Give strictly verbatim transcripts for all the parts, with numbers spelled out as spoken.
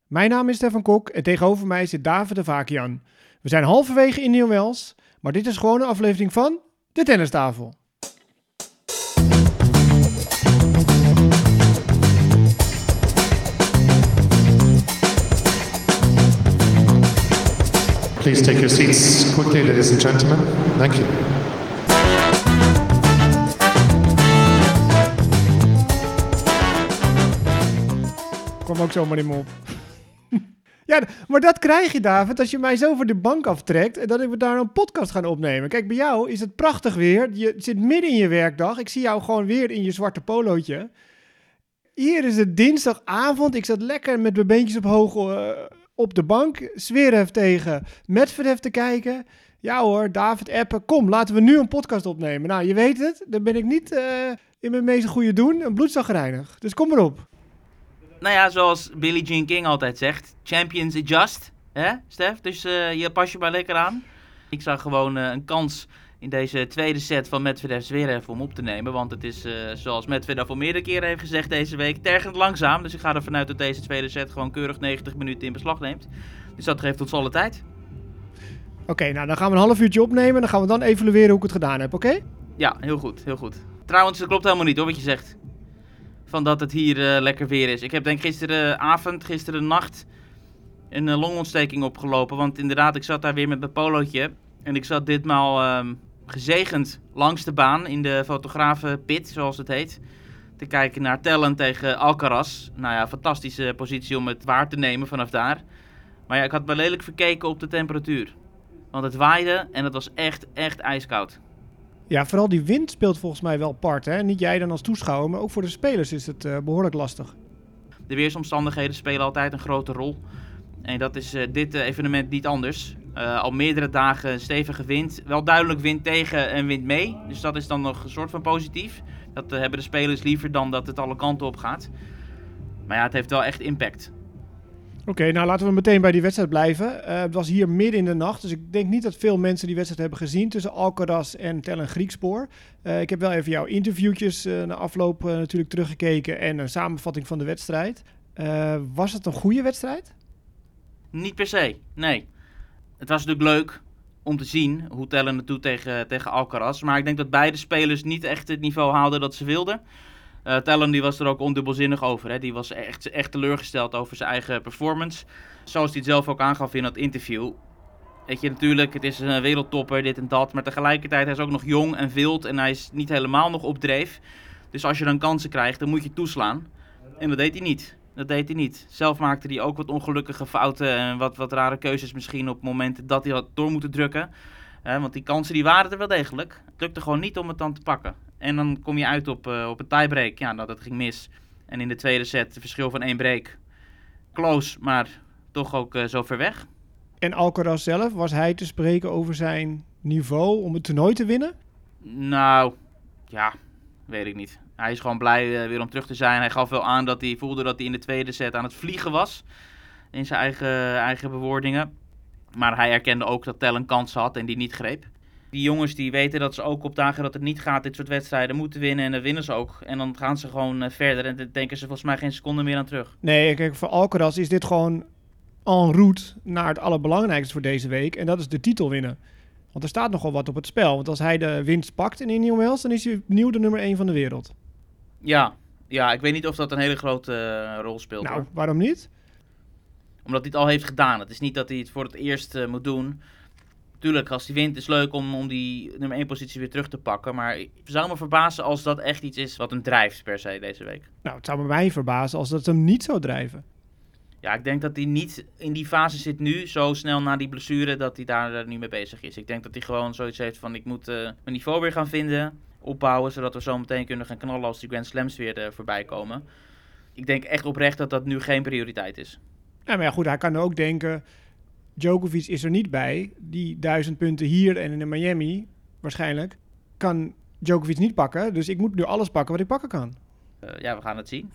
Mijn naam is Stefan Kok en tegenover mij zit David Avakian. We zijn halverwege Indian Wells, maar dit is gewoon een aflevering van de Tennistafel. Please take your seats quickly, ladies and gentlemen. Thank you. Kom ook zomaar in me op. Ja, maar dat krijg je, David, als je mij zo voor de bank aftrekt en dat we daar een podcast gaan opnemen. Kijk, bij jou is het prachtig weer. Je zit midden in je werkdag. Ik zie jou gewoon weer in je zwarte polootje. Hier is het dinsdagavond. Ik zat lekker met mijn beentjes op hoog uh, op de bank. Zverev tegen Medvedev te kijken. Ja hoor, David appen. Kom, laten we nu een podcast opnemen. Nou, je weet het. Dan ben ik niet uh, in mijn meest goede doen. Een bloedzagrijnig. Dus kom maar op. Nou ja, zoals Billie Jean King altijd zegt, champions adjust, hè, Stef? Dus uh, je pas je maar lekker aan. Ik zag gewoon uh, een kans in deze tweede set van Medvedev Zverev om op te nemen. Want het is, uh, zoals Medvedev al meerdere keren heeft gezegd deze week, tergend langzaam. Dus ik ga ervan uit dat deze tweede set gewoon keurig negentig minuten in beslag neemt. Dus dat geeft ons alle tijd. Oké, okay, nou dan gaan we een half uurtje opnemen en dan gaan we dan evalueren hoe ik het gedaan heb, oké? Okay? Ja, heel goed, heel goed. Trouwens, dat klopt helemaal niet hoor, wat je zegt. Van dat het hier uh, lekker weer is. Ik heb denk gisteravond, gisteren nacht een uh, longontsteking opgelopen. Want inderdaad, ik zat daar weer met mijn polootje. En ik zat ditmaal um, gezegend langs de baan in de fotografenpit, zoals het heet. Te kijken naar Tellen tegen Alcaraz. Nou ja, fantastische positie om het waar te nemen vanaf daar. Maar ja, ik had me lelijk verkeken op de temperatuur. Want het waaide en het was echt, echt ijskoud. Ja, vooral die wind speelt volgens mij wel part. Hè? Niet jij dan als toeschouwer, maar ook voor de spelers is het uh, behoorlijk lastig. De weersomstandigheden spelen altijd een grote rol. En dat is uh, dit uh, evenement niet anders. Uh, al meerdere dagen stevige wind. Wel duidelijk wind tegen en wind mee. Dus dat is dan nog een soort van positief. Dat uh, hebben de spelers liever dan dat het alle kanten op gaat. Maar ja, het heeft wel echt impact. Oké, okay, nou laten we meteen bij die wedstrijd blijven. Uh, het was hier midden in de nacht, dus ik denk niet dat veel mensen die wedstrijd hebben gezien tussen Alcaraz en Tellen Griekspoor. Uh, ik heb wel even jouw interviewtjes uh, na afloop uh, natuurlijk teruggekeken en een samenvatting van de wedstrijd. Uh, was het een goede wedstrijd? Niet per se, nee. Het was natuurlijk leuk om te zien hoe Tellen het doet tegen, tegen Alcaraz. Maar ik denk dat beide spelers niet echt het niveau haalden dat ze wilden. Uh, Tellen die was er ook ondubbelzinnig over. Hè. Die was echt, echt teleurgesteld over zijn eigen performance. Zoals hij het zelf ook aangaf in dat interview. Weet je, natuurlijk, het is een wereldtopper, dit en dat. Maar tegelijkertijd hij is ook nog jong en wild. En hij is niet helemaal nog op dreef. Dus als je dan kansen krijgt, dan moet je toeslaan. En dat deed hij niet. Dat deed hij niet. Zelf maakte hij ook wat ongelukkige fouten. En wat, wat rare keuzes misschien op momenten dat hij had door moeten drukken. Uh, want die kansen die waren er wel degelijk. Het lukte gewoon niet om het dan te pakken. En dan kom je uit op, uh, op een tiebreak. Ja, nou, dat ging mis. En in de tweede set, het verschil van één break. Close, maar toch ook uh, zo ver weg. En Alcaraz zelf, was hij te spreken over zijn niveau om het toernooi te winnen? Nou, ja, weet ik niet. Hij is gewoon blij uh, weer om terug te zijn. Hij gaf wel aan dat hij voelde dat hij in de tweede set aan het vliegen was. In zijn eigen, eigen bewoordingen. Maar hij erkende ook dat Tellen kansen had en die niet greep. Die jongens die weten dat ze ook op dagen dat het niet gaat dit soort wedstrijden moeten winnen en dan winnen ze ook. En dan gaan ze gewoon uh, verder en dan denken ze volgens mij geen seconde meer aan terug. Nee, kijk, voor Alcaraz is dit gewoon en route naar het allerbelangrijkste voor deze week. En dat is de titel winnen. Want er staat nogal wat op het spel. Want als hij de winst pakt in Indian Wells, dan is hij opnieuw de nummer één van de wereld. Ja, ja, ik weet niet of dat een hele grote uh, rol speelt. Nou, hoor. Waarom niet? Omdat hij het al heeft gedaan. Het is niet dat hij het voor het eerst uh, moet doen. Tuurlijk, als hij wint is leuk om, om die nummer één positie weer terug te pakken. Maar ik zou me verbazen als dat echt iets is wat hem drijft per se deze week. Nou, het zou me mij verbazen als dat hem niet zou drijven. Ja, ik denk dat hij niet in die fase zit nu, zo snel na die blessure, dat hij daar nu mee bezig is. Ik denk dat hij gewoon zoiets heeft van, ik moet uh, mijn niveau weer gaan vinden, opbouwen, zodat we zo meteen kunnen gaan knallen als die Grand Slams weer uh, voorbij komen. Ik denk echt oprecht dat dat nu geen prioriteit is. Ja, maar ja, goed, hij kan ook denken, Djokovic is er niet bij. Die duizend punten hier en in Miami, waarschijnlijk, kan Djokovic niet pakken. Dus ik moet nu alles pakken wat ik pakken kan. Uh, ja, we gaan het zien.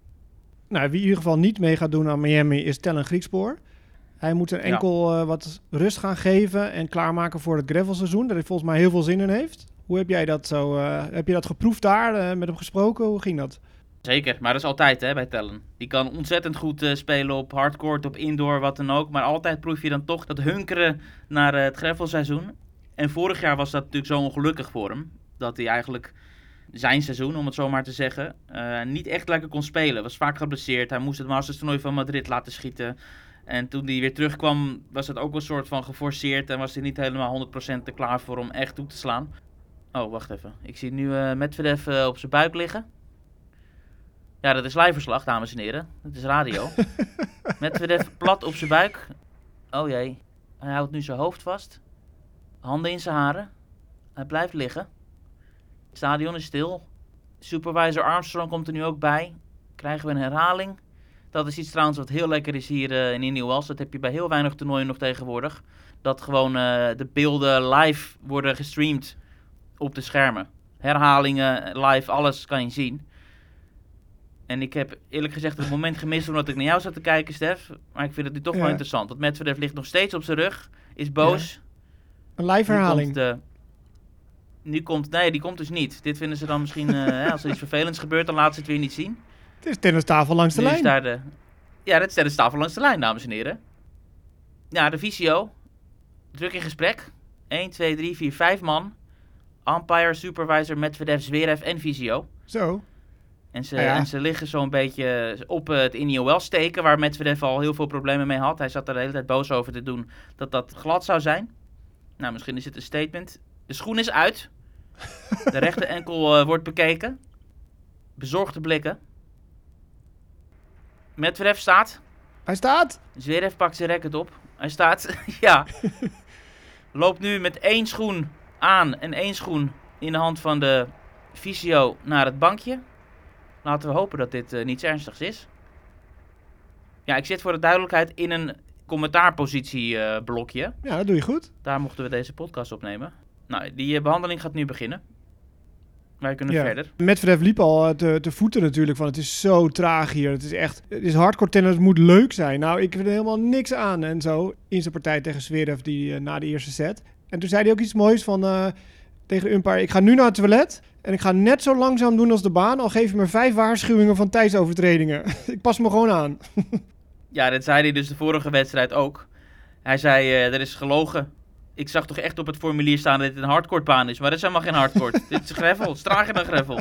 Nou, wie in ieder geval niet mee gaat doen aan Miami is Tellen Griekspoor. Hij moet er enkel ja. uh, wat rust gaan geven en klaarmaken voor het gravelseizoen. Dat hij volgens mij heel veel zin in heeft. Hoe heb jij dat zo? Uh, heb je dat geproefd daar? Uh, met hem gesproken? Hoe ging dat? Zeker, maar dat is altijd hè, bij Tellen. Die kan ontzettend goed uh, spelen op hardcourt, op indoor, wat dan ook. Maar altijd proef je dan toch dat hunkeren naar uh, het gravelseizoen. En vorig jaar was dat natuurlijk zo ongelukkig voor hem. Dat hij eigenlijk zijn seizoen, om het zo maar te zeggen, uh, niet echt lekker kon spelen. Was vaak geblesseerd. Hij moest het Masters toernooi van Madrid laten schieten. En toen hij weer terugkwam, was het ook een soort van geforceerd. En was hij niet helemaal honderd procent er klaar voor om echt toe te slaan. Oh, wacht even. Ik zie nu uh, Medvedev uh, op zijn buik liggen. Ja, dat is liveverslag, dames en heren. Dat is radio. Medvedev plat op zijn buik. Oh jee. Hij houdt nu zijn hoofd vast. Handen in zijn haren. Hij blijft liggen. Het stadion is stil. Supervisor Armstrong komt er nu ook bij. Krijgen we een herhaling. Dat is iets trouwens wat heel lekker is hier uh, in Indian Wells. Dat heb je bij heel weinig toernooien nog tegenwoordig. Dat gewoon uh, de beelden live worden gestreamd op de schermen. Herhalingen, live, alles kan je zien. En ik heb eerlijk gezegd het moment gemist omdat ik naar jou zat te kijken, Stef. Maar ik vind het nu toch ja. wel interessant. Want Medvedev ligt nog steeds op zijn rug. Is boos. Ja. Een live herhaling. Nu komt, de, nu komt... Nee, die komt dus niet. Dit vinden ze dan misschien... Uh, hè, als er iets vervelends gebeurt, dan laten ze het weer niet zien. Het is tennistafel langs de nu lijn. Daar de, ja, dat is tennistafel langs de lijn, dames en heren. Ja, de visio. Druk in gesprek. één, twee, drie, vier, vijf man. Umpire, supervisor, Medvedev, Zverev en visio. Zo. En ze, ah, ja. en ze liggen zo'n beetje op het Indian Wells steken, waar Medvedev al heel veel problemen mee had. Hij zat er de hele tijd boos over te doen dat dat glad zou zijn. Nou, misschien is het een statement. De schoen is uit. De rechter enkel uh, wordt bekeken. Bezorgde blikken. Medvedev staat. Hij staat. Zverev pakt zijn racket op. Hij staat. Ja. Loopt nu met één schoen aan en één schoen in de hand van de visio naar het bankje. Laten we hopen dat dit uh, niets ernstigs is. Ja, ik zit voor de duidelijkheid in een commentaarpositie uh, blokje. Ja, dat doe je goed. Daar mochten we deze podcast opnemen. Nou, die uh, behandeling gaat nu beginnen. Wij kunnen ja. verder. Medvedev liep al te, te voeten natuurlijk van het is zo traag hier. Het is echt, het is hardcore tennis, het moet leuk zijn. Nou, ik vind er helemaal niks aan en zo. In zijn partij tegen Zverev die, uh, na de eerste set. En toen zei hij ook iets moois van uh, tegen de umpire. Ik ga nu naar het toilet en ik ga net zo langzaam doen als de baan. Al geef je me vijf waarschuwingen van tijdsovertredingen. Ik pas me gewoon aan. Ja, dat zei hij dus de vorige wedstrijd ook. Hij zei, uh, er is gelogen. Ik zag toch echt op het formulier staan dat dit een hardcourtbaan is. Maar dat is helemaal geen hardcourt. Dit is gravel. Het is trager dan gravel.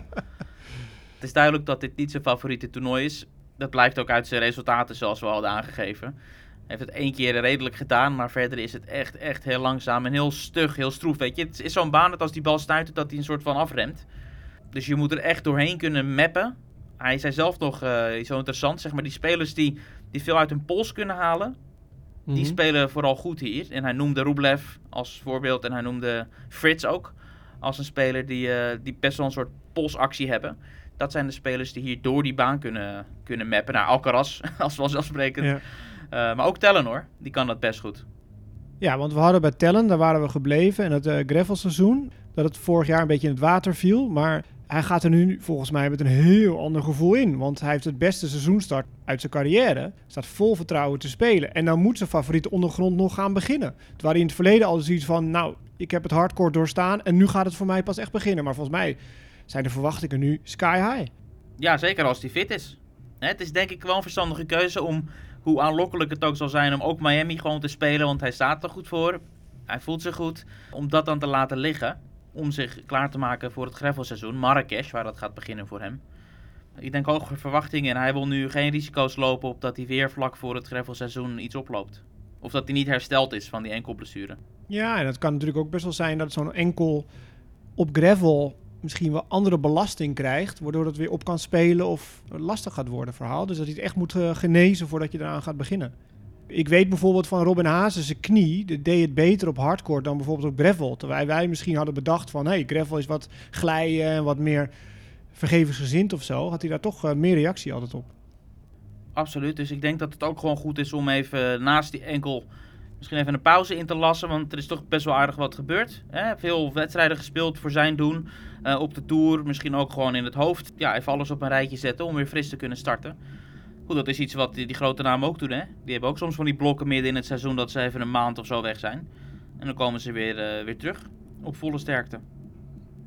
Het is duidelijk dat dit niet zijn favoriete toernooi is. Dat blijkt ook uit zijn resultaten zoals we al hadden aangegeven. Hij heeft het één keer redelijk gedaan. Maar verder is het echt, echt heel langzaam en heel stug, heel stroef. Weet je, het is zo'n baan dat als die bal stuitert dat hij een soort van afremt. Dus je moet er echt doorheen kunnen mappen. Hij zei zelf nog uh, zo interessant. Zeg maar die spelers die, die veel uit hun pols kunnen halen. Die mm-hmm. spelen vooral goed hier. En hij noemde Rublev als voorbeeld. En hij noemde Fritz ook als een speler die, uh, die best wel een soort polsactie hebben. Dat zijn de spelers die hier door die baan kunnen, kunnen mappen. Nou, Alcaraz, als vanzelfsprekend. Ja. Uh, maar ook Tellen hoor, die kan dat best goed. Ja, want we hadden bij Tellen, daar waren we gebleven. En het uh, gravelseizoen, dat het vorig jaar een beetje in het water viel. Maar hij gaat er nu volgens mij met een heel ander gevoel in. Want hij heeft het beste seizoenstart uit zijn carrière. Staat vol vertrouwen te spelen. En dan moet zijn favoriete ondergrond nog gaan beginnen. Het waren in het verleden al zoiets van, nou, ik heb het hardcore doorstaan. En nu gaat het voor mij pas echt beginnen. Maar volgens mij zijn de verwachtingen nu sky high. Ja, zeker als hij fit is. Het is denk ik wel een verstandige keuze om, hoe aanlokkelijk het ook zal zijn, om ook Miami gewoon te spelen. Want hij staat er goed voor. Hij voelt zich goed. Om dat dan te laten liggen. Om zich klaar te maken voor het gravelseizoen. Marrakesh, waar dat gaat beginnen voor hem. Ik denk hoge verwachtingen. En hij wil nu geen risico's lopen op dat hij weer vlak voor het gravelseizoen iets oploopt. Of dat hij niet hersteld is van die enkelblessure. Ja, en het kan natuurlijk ook best wel zijn dat zo'n enkel op gravel misschien wel andere belasting krijgt. Waardoor het weer op kan spelen of lastig gaat worden verhaal. Dus dat hij het echt moet uh, genezen voordat je eraan gaat beginnen. Ik weet bijvoorbeeld van Robin Haase, zijn knie, dat deed het beter op hardcourt dan bijvoorbeeld op gravel. Terwijl wij misschien hadden bedacht van, hé, hey, gravel is wat glijden en wat meer vergevensgezind of zo. Had hij daar toch uh, meer reactie altijd op. Absoluut, dus ik denk dat het ook gewoon goed is om even naast die enkel misschien even een pauze in te lassen. Want er is toch best wel aardig wat gebeurd. Hè? Veel wedstrijden gespeeld voor zijn doen uh, op de Tour. Misschien ook gewoon in het hoofd. Ja, even alles op een rijtje zetten om weer fris te kunnen starten. Goed, dat is iets wat die, die grote namen ook doen, hè. Die hebben ook soms van die blokken midden in het seizoen dat ze even een maand of zo weg zijn. En dan komen ze weer, uh, weer terug op volle sterkte.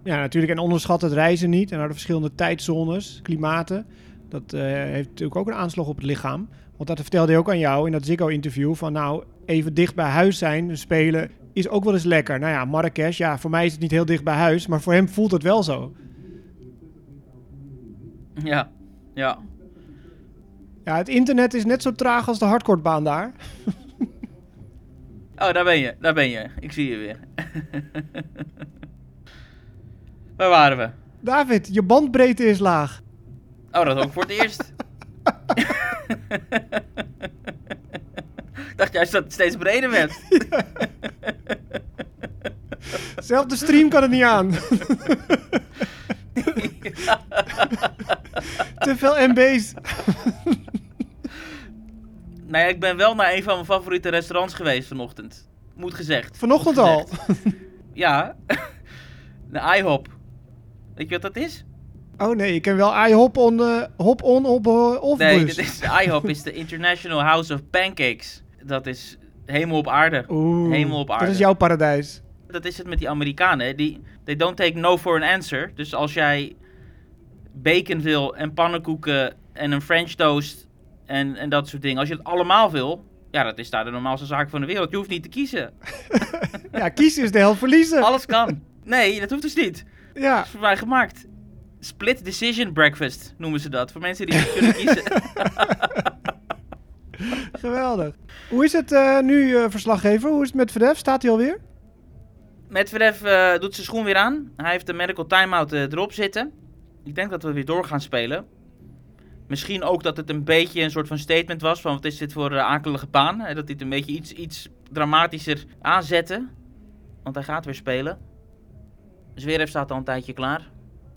Ja, natuurlijk. En onderschat het reizen niet. En naar de verschillende tijdzones, klimaten. Dat uh, heeft natuurlijk ook een aanslag op het lichaam. Want dat vertelde hij ook aan jou in dat Ziggo-interview. Van nou, even dicht bij huis zijn, spelen, is ook wel eens lekker. Nou ja, Marrakesh, ja, voor mij is het niet heel dicht bij huis. Maar voor hem voelt het wel zo. Ja, ja. Ja, het internet is net zo traag als de hardcorebaan daar. Oh, daar ben je, daar ben je. Ik zie je weer. Waar waren we? David, je bandbreedte is laag. Oh, dat ook voor het eerst. Ik dacht juist dat het steeds breder werd. Zelfs de stream kan het niet aan. Te veel M B's. Nou ja, ik ben wel naar een van mijn favoriete restaurants geweest vanochtend. Moet gezegd. Vanochtend Moet al? gezegd. Ja. De IHOP. Weet je wat dat is? Oh nee, ik ken wel iHop on, uh, hop on, op uh, off Nee, bus. dit is, de IHOP is de International House of Pancakes. Dat is hemel op aarde. Oeh, Hemel op aarde. dat is jouw paradijs. Dat is het met die Amerikanen. Die, they don't take no for an answer. Dus als jij bacon wil en pannenkoeken en een French toast en, en dat soort dingen. Als je het allemaal wil, ja, dat is daar de normaalste zaak van de wereld. Je hoeft niet te kiezen. Ja, kiezen is de helft verliezen. Alles kan. Nee, dat hoeft dus niet. Ja. Dat is voor mij gemaakt. Split decision breakfast noemen ze dat. Voor mensen die niet kunnen kiezen. Geweldig. Hoe is het uh, nu, uh, verslaggever? Hoe is het met Medvedev? Staat hij alweer? Medvedev uh, doet zijn schoen weer aan. Hij heeft de medical timeout uh, erop zitten. Ik denk dat we weer door gaan spelen. Misschien ook dat het een beetje een soort van statement was van wat is dit voor uh, akelige baan. Hè? Dat hij het een beetje iets, iets dramatischer aanzetten. Want hij gaat weer spelen. Zverev staat al een tijdje klaar.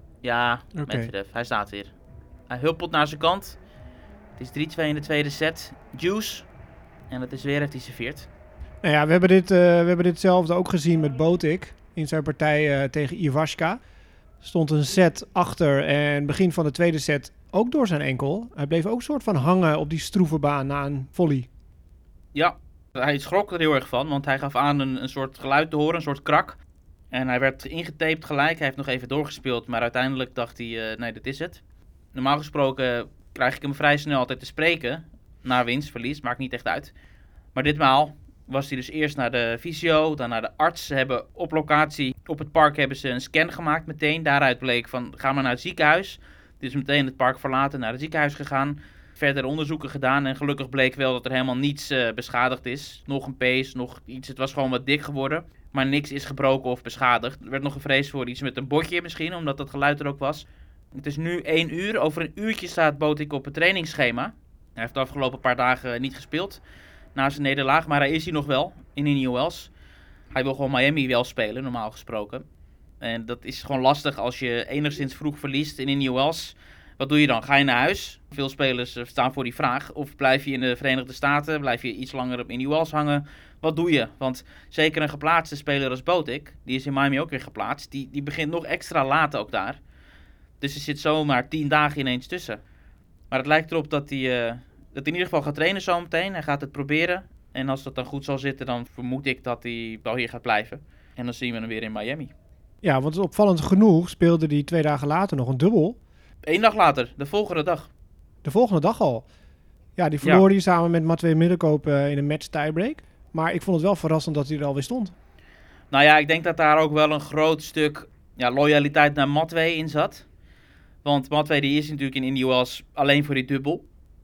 Ja, Okay. Medvedev, hij staat weer. Hij huppelt naar zijn kant. Het is drie twee in de tweede set. Juice. En het is Zverev die serveert. Nou ja, we hebben, dit, uh, we hebben ditzelfde ook gezien met Botic in zijn partij uh, tegen Ivashka. Stond een set achter en begin van de tweede set ook door zijn enkel. Hij bleef ook een soort van hangen op die stroeve baan na een volley. Ja, hij schrok er heel erg van, want hij gaf aan een, een soort geluid te horen, een soort krak. En hij werd ingetaped gelijk, hij heeft nog even doorgespeeld, maar uiteindelijk dacht hij, uh, nee, dit is het. Normaal gesproken krijg ik hem vrij snel altijd te spreken. Na winst, verlies, maakt niet echt uit. Maar ditmaal was hij dus eerst naar de fysio, dan naar de arts. Ze hebben op locatie, op het park hebben ze een scan gemaakt meteen. Daaruit bleek van, ga maar naar het ziekenhuis. Dus meteen het park verlaten, naar het ziekenhuis gegaan. Verder onderzoeken gedaan en gelukkig bleek wel dat er helemaal niets uh, beschadigd is. Nog een pees, nog iets, het was gewoon wat dik geworden. Maar niks is gebroken of beschadigd. Er werd nog gevreesd voor iets met een botje misschien, omdat dat geluid er ook was. Het is nu één uur. Over een uurtje staat Botic op het trainingsschema. Hij heeft de afgelopen paar dagen niet gespeeld na zijn nederlaag, maar hij is hier nog wel in Indian Wells. Hij wil gewoon Miami wel spelen, normaal gesproken. En dat is gewoon lastig als je enigszins vroeg verliest in Indian Wells. Wat doe je dan? Ga je naar huis? Veel spelers staan voor die vraag. Of blijf je in de Verenigde Staten? Blijf je iets langer op Indian Wells hangen? Wat doe je? Want zeker een geplaatste speler als Botic, die is in Miami ook weer geplaatst, die, die begint nog extra laat ook daar. Dus er zit zomaar tien dagen ineens tussen. Maar het lijkt erop dat hij, uh, dat hij in ieder geval gaat trainen zometeen. Hij gaat het proberen. En als dat dan goed zal zitten, dan vermoed ik dat hij wel hier gaat blijven. En dan zien we hem weer in Miami. Ja, want opvallend genoeg speelde hij twee dagen later nog een dubbel. Eén dag later, de volgende dag. De volgende dag al. Ja, die verloor ja. hij samen met Matvei Middelkoop uh, in een match tiebreak. Maar ik vond het wel verrassend dat hij er alweer stond. Nou ja, ik denk dat daar ook wel een groot stuk ja, loyaliteit naar Matvei in zat. Want Matvei die is natuurlijk in Indian Wells alleen voor die dubbel.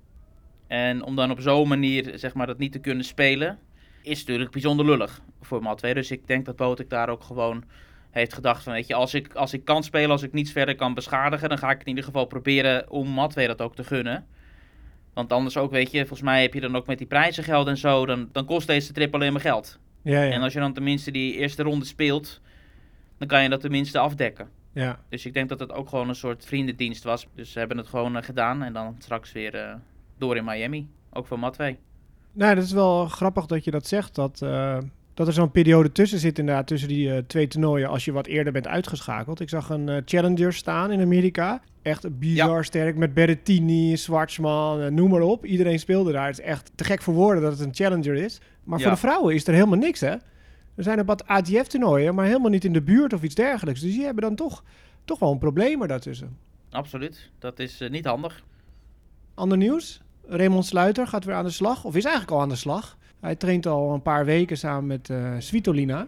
En om dan op zo'n manier zeg maar, dat niet te kunnen spelen, is natuurlijk bijzonder lullig voor Matvei. Dus ik denk dat Botic daar ook gewoon heeft gedacht van, weet je, als ik, als ik kan spelen, als ik niets verder kan beschadigen, dan ga ik in ieder geval proberen om Matvei dat ook te gunnen. Want anders ook, weet je, volgens mij heb je dan ook met die prijzengeld en zo, dan, dan kost deze trip alleen maar geld. Ja, ja. En als je dan tenminste die eerste ronde speelt, dan kan je dat tenminste afdekken. Ja. Dus ik denk dat het ook gewoon een soort vriendendienst was. Dus ze hebben het gewoon uh, gedaan en dan straks weer uh, door in Miami. Ook voor Matvei. Nou, dat is wel grappig dat je dat zegt. Dat, uh, dat er zo'n periode tussen zit inderdaad, tussen die uh, twee toernooien als je wat eerder bent uitgeschakeld. Ik zag een uh, Challenger staan in Amerika. Echt bizar ja. sterk met Berrettini, Schwartzman, uh, noem maar op. Iedereen speelde daar. Het is echt te gek voor woorden dat het een Challenger is. Maar ja. voor de vrouwen is er helemaal niks, hè? Er zijn een wat A T F-toernooien, maar helemaal niet in de buurt of iets dergelijks. Dus die hebben dan toch, toch wel een probleem er daartussen. Absoluut. Dat is uh, niet handig. Ander nieuws. Raymond Sluiter gaat weer aan de slag. Of is eigenlijk al aan de slag. Hij traint al een paar weken samen met uh, Svitolina.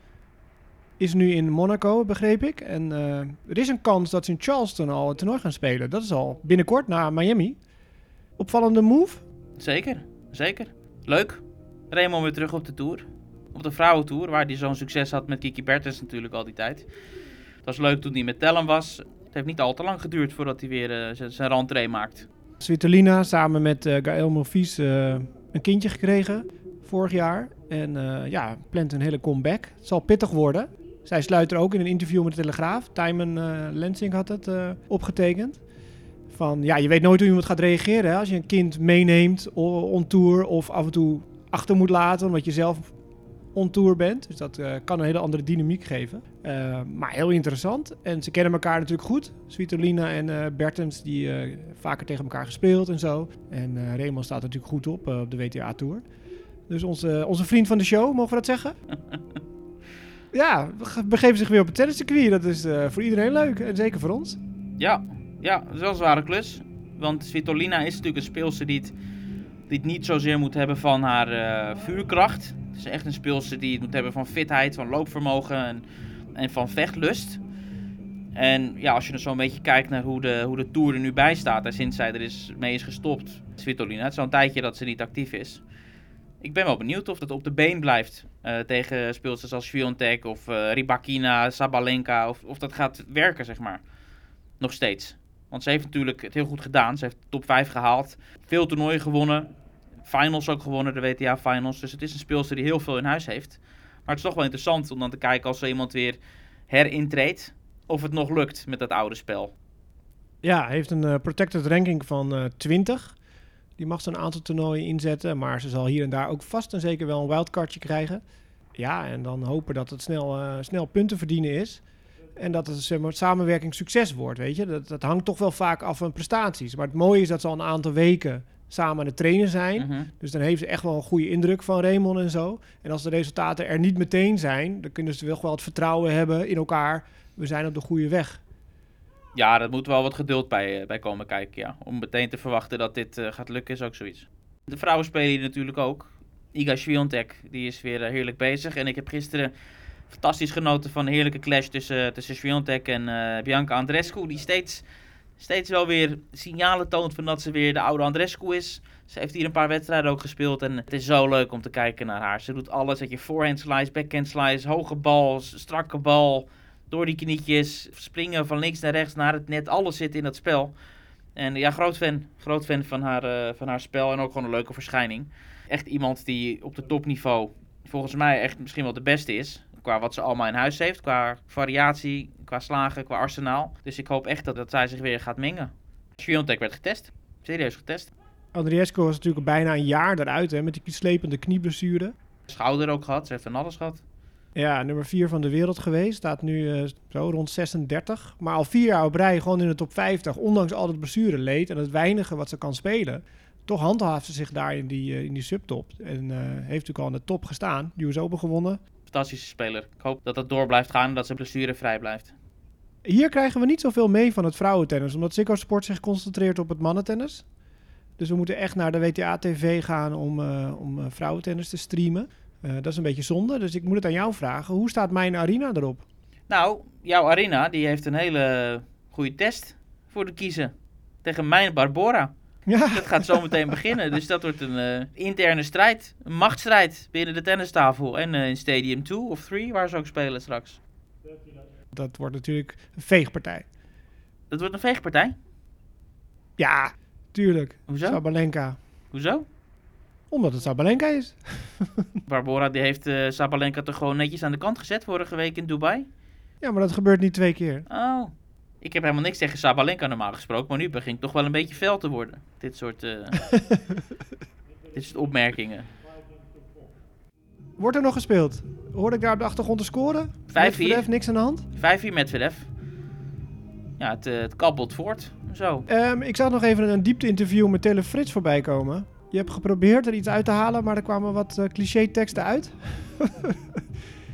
Is nu in Monaco, begreep ik. En uh, er is een kans dat ze in Charleston al het toernooi gaan spelen. Dat is al binnenkort na Miami. Opvallende move. Zeker, zeker. Leuk. Raymond weer terug op de Tour. Op de vrouwentour, waar hij zo'n succes had met Kiki Bertens natuurlijk al die tijd. Het was leuk toen hij met Tellem was. Het heeft niet al te lang geduurd voordat hij weer uh, zijn rentree maakt. Svitolina samen met uh, Gaël Monfils uh, een kindje gekregen vorig jaar. En uh, ja, plant een hele comeback. Het zal pittig worden. Zij sluit er ook in een interview met de Telegraaf. Tijmen uh, Lensing had het uh, opgetekend. Van, ja, je weet nooit hoe iemand gaat reageren. Hè? Als je een kind meeneemt on tour of af en toe achter moet laten omdat je zelf on tour bent. Dus dat uh, kan een hele andere dynamiek geven. Uh, maar heel interessant. En ze kennen elkaar natuurlijk goed. Svitolina en uh, Bertens, die uh, vaker tegen elkaar gespeeld en zo. En uh, Raymond staat natuurlijk goed op uh, op de W T A-tour. Dus onze, onze vriend van de show, mogen we dat zeggen? Ja, begeven zich weer op het tenniscircuit. Dat is uh, voor iedereen leuk. En zeker voor ons. Ja, ja, dat is wel een zware klus. Want Svitolina is natuurlijk een speelster die het, die het niet zozeer moet hebben van haar uh, vuurkracht. Het is echt een speelster die het moet hebben van fitheid, van loopvermogen en, en van vechtlust. En ja, als je er zo een beetje kijkt naar hoe de, hoe de Tour er nu bij staat, en sinds zij er is, mee is gestopt, Svitolina, het is al een tijdje dat ze niet actief is. Ik ben wel benieuwd of dat op de been blijft uh, tegen speelsters als Swiatek of uh, Rybakina, Sabalenka, of, of dat gaat werken, zeg maar. Nog steeds. Want ze heeft natuurlijk het heel goed gedaan. Ze heeft de top vijf gehaald, veel toernooien gewonnen, finals ook gewonnen, de W T A finals. Dus het is een speelster die heel veel in huis heeft. Maar het is toch wel interessant om dan te kijken als zo iemand weer herintreedt, of het nog lukt met dat oude spel. Ja, hij heeft een uh, protected ranking van uh, twintig. Die mag zo'n aantal toernooien inzetten, maar ze zal hier en daar ook vast en zeker wel een wildcardje krijgen. Ja, en dan hopen dat het snel, uh, snel punten verdienen is. En dat het zeg maar, samenwerking succes wordt, weet je. Dat, dat hangt toch wel vaak af van prestaties. Maar het mooie is dat ze al een aantal weken samen aan het trainen zijn. Mm-hmm. Dus dan heeft ze echt wel een goede indruk van Raymond en zo. En als de resultaten er niet meteen zijn, dan kunnen ze wel wel het vertrouwen hebben in elkaar. We zijn op de goede weg. Ja, dat moet wel wat geduld bij, bij komen kijken, ja. Om meteen te verwachten dat dit uh, gaat lukken is ook zoiets. De vrouwen spelen hier natuurlijk ook. Iga Swiatek, die is weer uh, heerlijk bezig. En ik heb gisteren fantastisch genoten van een heerlijke clash tussen, tussen Swiatek en uh, Bianca Andreescu. Die steeds, steeds wel weer signalen toont van dat ze weer de oude Andreescu is. Ze heeft hier een paar wedstrijden ook gespeeld. En het is zo leuk om te kijken naar haar. Ze doet alles. Dat je forehand slice, backhand slice, hoge bal, strakke bal. Door die knietjes, springen van links naar rechts naar het net. Alles zit in dat spel. En ja, groot fan. Groot fan van haar, uh, van haar spel. En ook gewoon een leuke verschijning. Echt iemand die op de topniveau volgens mij echt misschien wel de beste is. Qua wat ze allemaal in huis heeft. Qua variatie, qua slagen, qua arsenaal. Dus ik hoop echt dat, dat zij zich weer gaat mengen. Swiatek werd getest. Serieus getest. Andreescu was natuurlijk bijna een jaar eruit, hè, met die slepende knieblessure. Schouder ook gehad. Ze heeft van alles gehad. Ja, nummer vier van de wereld geweest. Staat nu uh, zo rond zesendertig. Maar al vier jaar op rij gewoon in de top vijftig. Ondanks al het blessureleed en het weinige wat ze kan spelen. Toch handhaaft ze zich daar in die, uh, in die subtop. En uh, heeft natuurlijk al aan de top gestaan. U S Open gewonnen. Fantastische speler. Ik hoop dat dat door blijft gaan en dat ze blessurevrij blijft. Hier krijgen we niet zoveel mee van het vrouwentennis. Omdat Ziggo Sport zich concentreert op het mannentennis. Dus we moeten echt naar de W T A T V gaan om, uh, om uh, vrouwentennis te streamen. Uh, dat is een beetje zonde, dus ik moet het aan jou vragen. Hoe staat mijn Arina erop? Nou, jouw Arina die heeft een hele goede test voor de kiezen. Tegen mijn Barbora. Ja. Dat gaat zo meteen beginnen. Dus dat wordt een uh, interne strijd. Een machtsstrijd binnen de tennistafel. En uh, in Stadium twee of drie, waar ze ook spelen straks. Dat wordt natuurlijk een veegpartij. Dat wordt een veegpartij? Ja, tuurlijk. Hoezo? Sabalenka. Hoezo? Omdat het Sabalenka is. Barbora die heeft uh, Sabalenka toch gewoon netjes aan de kant gezet vorige week in Dubai? Ja, maar dat gebeurt niet twee keer. Oh, ik heb helemaal niks tegen Sabalenka normaal gesproken, maar nu begint toch wel een beetje fel te worden. Dit soort, uh, dit soort opmerkingen. Wordt er nog gespeeld? Hoorde ik daar op de achtergrond te scoren? vijf vier. Medvedev, niks aan de hand? vijf vier Medvedev. Ja, het, uh, het kabbelt voort. Zo. Um, ik zag nog even een diepte-interview met Tele Frits voorbij komen. Je hebt geprobeerd er iets uit te halen, maar er kwamen wat uh, cliché-teksten uit.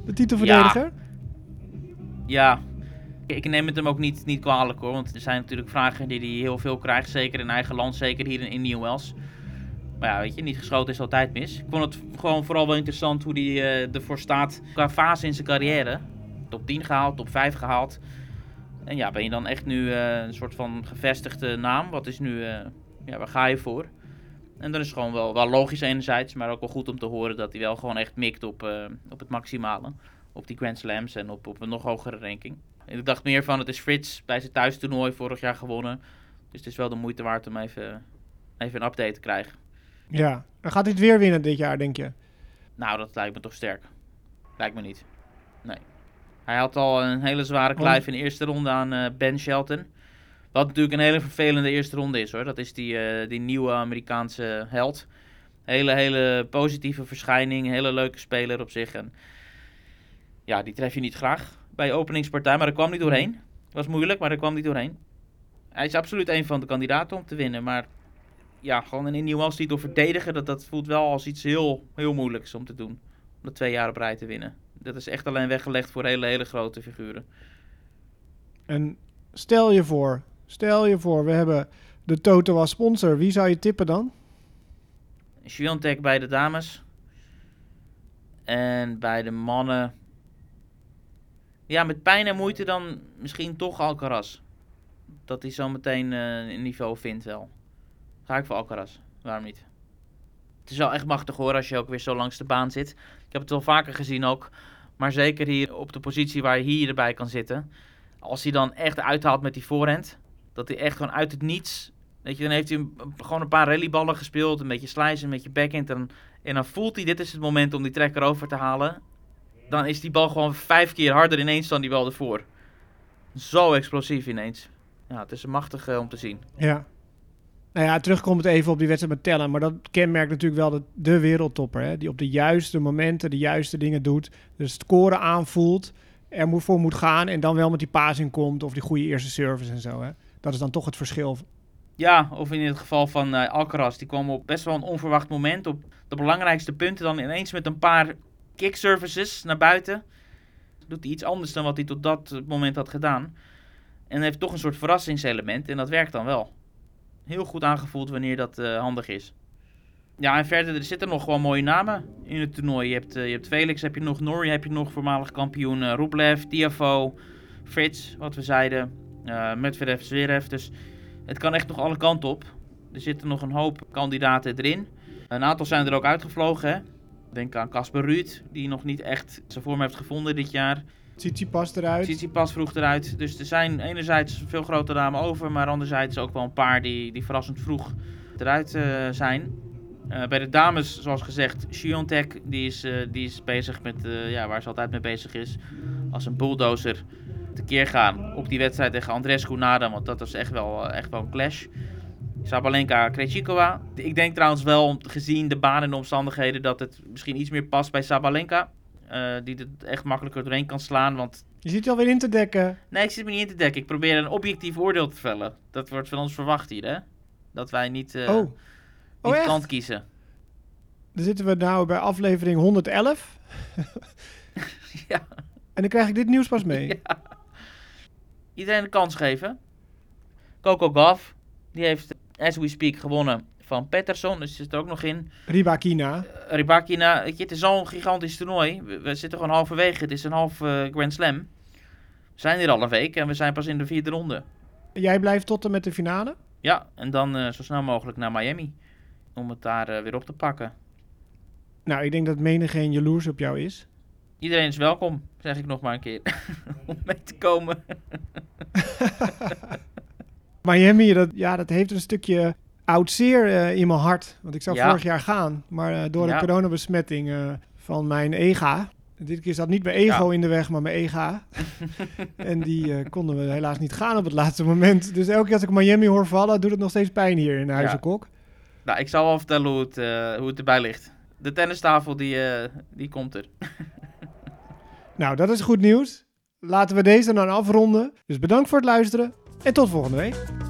de titelverdediger? Ja. Ik neem het hem ook niet, niet kwalijk hoor, want er zijn natuurlijk vragen die hij heel veel krijgt, zeker in eigen land, zeker hier in Indian Wells. Maar ja, weet je, niet geschoten is altijd mis. Ik vond het gewoon vooral wel interessant hoe hij uh, ervoor staat qua fase in zijn carrière. Top tien gehaald, top vijf gehaald. En ja, ben je dan echt nu uh, een soort van gevestigde naam? Wat is nu, uh, ja, waar ga je voor? En dan is het gewoon wel, wel logisch enerzijds, maar ook wel goed om te horen dat hij wel gewoon echt mikt op, uh, op het maximale. Op die Grand Slams en op, op een nog hogere ranking. Ik dacht meer van, het is Fritz bij zijn thuistoernooi vorig jaar gewonnen. Dus het is wel de moeite waard om even, even een update te krijgen. Ja, en gaat hij het weer winnen dit jaar, denk je? Nou, dat lijkt me toch sterk. Lijkt me niet. Nee. Hij had al een hele zware kluif in de eerste ronde aan uh, Ben Shelton. Wat natuurlijk een hele vervelende eerste ronde is hoor. Dat is die, uh, die nieuwe Amerikaanse held. Hele, hele positieve verschijning. Hele leuke speler op zich. En ja, die tref je niet graag bij je openingspartij. Maar er kwam niet doorheen. Het was moeilijk, maar er kwam niet doorheen. Hij is absoluut een van de kandidaten om te winnen. Maar ja, gewoon een Indian Wells titel verdedigen. Dat, dat voelt wel als iets heel, heel moeilijks om te doen. Om dat twee jaar op rij te winnen. Dat is echt alleen weggelegd voor hele, hele grote figuren. En stel je voor, stel je voor, we hebben de Toto als sponsor. Wie zou je tippen dan? Swiatek bij de dames. En bij de mannen. Ja, met pijn en moeite dan misschien toch Alcaraz. Dat hij zo meteen uh, een niveau vindt wel. Ga ik voor Alcaraz. Waarom niet? Het is wel echt machtig hoor als je ook weer zo langs de baan zit. Ik heb het wel vaker gezien ook. Maar zeker hier op de positie waar je hier erbij kan zitten. Als hij dan echt uithaalt met die voorhand. Dat hij echt gewoon uit het niets. Weet je, dan heeft hij een, gewoon een paar rallyballen gespeeld. Een beetje slice, een beetje backhand. En, en dan voelt hij, dit is het moment om die trekker over te halen. Dan is die bal gewoon vijf keer harder ineens dan die bal ervoor. Zo explosief ineens. Ja, het is machtig uh, om te zien. Ja. Nou ja, terugkomt het even op die wedstrijd met Tellen. Maar dat kenmerkt natuurlijk wel de, de wereldtopper. Hè? Die op de juiste momenten de juiste dingen doet. Dus het scoren aanvoelt. Er moet voor moet gaan. En dan wel met die passing komt. Of die goede eerste service en zo. Hè? Dat is dan toch het verschil. Ja, of in het geval van uh, Alcaraz. Die kwam op best wel een onverwacht moment. Op de belangrijkste punten dan ineens met een paar kick services naar buiten. Doet hij iets anders dan wat hij tot dat moment had gedaan. En heeft toch een soort verrassingselement. En dat werkt dan wel. Heel goed aangevoeld wanneer dat uh, handig is. Ja, en verder, er zitten nog gewoon mooie namen in het toernooi. Je hebt, uh, je hebt Felix, heb je nog Norrie, heb je nog voormalig kampioen uh, Rublev, Tiafoe, Fritz, wat we zeiden, uh, Medvedev, Zverev. Dus het kan echt nog alle kanten op. Er zitten nog een hoop kandidaten erin. Een aantal zijn er ook uitgevlogen, hè. Denk aan Casper Ruud, die nog niet echt zijn vorm heeft gevonden dit jaar. Tsitsipas eruit. Tsitsipas vroeg eruit. Dus er zijn enerzijds veel grote namen over, maar anderzijds ook wel een paar die, die verrassend vroeg eruit uh, zijn. Uh, bij de dames, zoals gezegd, Swiatek, die is, uh, die is bezig met, uh, ja, waar ze altijd mee bezig is, als een bulldozer tekeer gaan op die wedstrijd tegen Andrescu Nada, want dat was echt wel, uh, echt wel een clash. Sabalenka, Krejcikova. Ik denk trouwens wel, gezien de baan en de omstandigheden, dat het misschien iets meer past bij Sabalenka. Uh, die het echt makkelijker doorheen kan slaan, want... Je zit je alweer in te dekken. Nee, ik zit me niet in te dekken. Ik probeer een objectief oordeel te vellen. Dat wordt van ons verwacht hier, hè? Dat wij niet, uh, oh. niet oh, kant kiezen. Dan zitten we nou bij aflevering honderdelf. Ja. En dan krijg ik dit nieuws pas mee. Ja. Iedereen een kans geven. Coco Gauff, die heeft, as we speak, gewonnen van Pettersson, dus zit er ook nog in. Rybakina. Uh, Rybakina, weet je, het is zo'n gigantisch toernooi. We, we zitten gewoon halverwege. Het is een half uh, Grand Slam. We zijn hier al een week en we zijn pas in de vierde ronde. Jij blijft tot en met de finale? Ja, en dan uh, zo snel mogelijk naar Miami. Om het daar uh, weer op te pakken. Nou, ik denk dat menigeen jaloers op jou is. Iedereen is welkom, zeg ik nog maar een keer. Om mee te komen. Miami, dat, ja, dat heeft een stukje oud zeer uh, in mijn hart. Want ik zou ja. vorig jaar gaan. Maar uh, door ja. de coronabesmetting uh, van mijn ega. Dit keer zat niet mijn ego ja. in de weg, maar mijn ega. En die uh, konden we helaas niet gaan op het laatste moment. Dus elke keer als ik Miami hoor vallen, doet het nog steeds pijn hier in de Huizenkok. Ja. Nou, ik zal wel vertellen hoe het, uh, hoe het erbij ligt. De tennistafel, die, uh, die komt er. Nou, dat is goed nieuws. Laten we deze dan afronden. Dus bedankt voor het luisteren en tot volgende week.